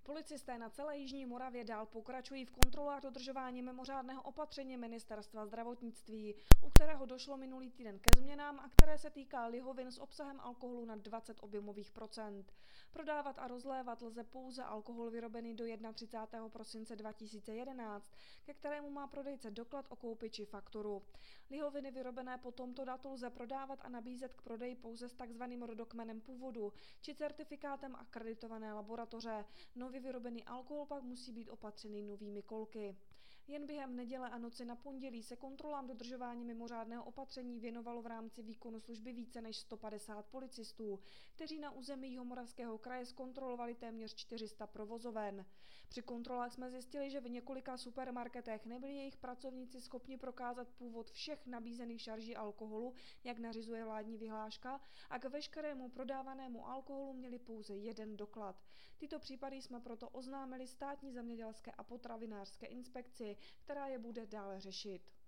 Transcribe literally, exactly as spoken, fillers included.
Policisté na celé jižní Moravě dál pokračují v kontrolách dodržování mimořádného opatření Ministerstva zdravotnictví, u kterého došlo minulý týden ke změnám a které se týká lihovin s obsahem alkoholu nad dvacet objemových procent. Prodávat a rozlévat lze pouze alkohol vyrobený do třicátého prvního prosince dva tisíce jedenáct, ke kterému má prodejce doklad o koupi či fakturu. Lihoviny vyrobené po tomto datu lze prodávat a nabízet k prodeji pouze s takzvaným rodokmenem původu či certifikátem akreditované laboratoře. Nově vyrobený alkohol pak musí být opatřený novými kolky. Jen během neděle a noci na pondělí se kontrolám dodržování mimořádného opatření věnovalo v rámci výkonu služby více než sto padesát policistů, kteří na území Jihomoravského kraje zkontrolovali téměř čtyři sta provozoven. Při kontrolách jsme zjistili, že v několika supermarketech nebyli jejich pracovníci schopni prokázat původ všech nabízených šarží alkoholu, jak nařizuje vládní vyhláška, a k veškerému prodávanému alkoholu měli pouze jeden doklad. Tyto případy jsme proto oznámili Státní zemědělské a potravinářské inspekci, která je bude dále řešit.